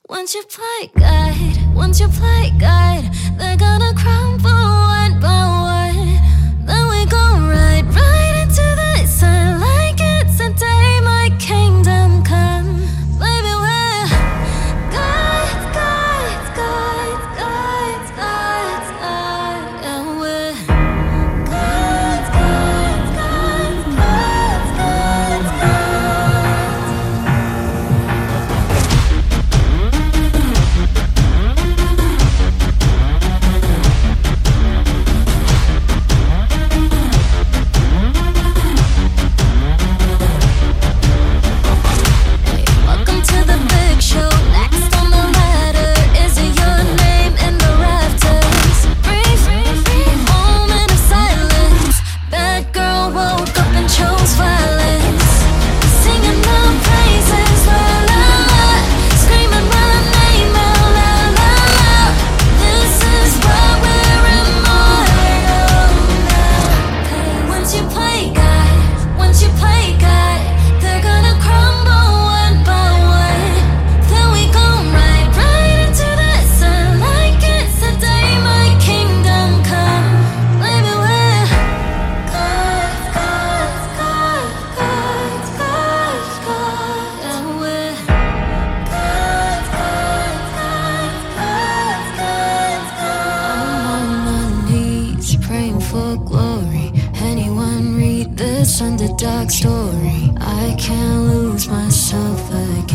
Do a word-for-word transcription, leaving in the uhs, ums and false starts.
Once you play God, once you play God, they're gonna crumble one by one. Then we go right, right into the sun, like it's a day my kingdom come. Baby, we're gods, gods, gods, gods, gods, gods. And we're gods, gods, gods, gods, gods, gods. Welcome to the big show. Next on the ladder, is it your name in the rafters? Brief, brief moment of silence. Bad girl woke up and chose violence. Singing the praises, la la la. Screaming my name out, la la la. This is why we're immortal now. Hey, once you play God, once you play God, they're gonna crumble one by one. Then we go right, right into the sun, like it's the day my kingdom come. Baby, we're gods, gods, gods, gods, gods, gods. And we're gods, gods, gods, gods, gods, gods. I'm on my knees praying for glory. Anyone read this underdog story? I can't lose myself again.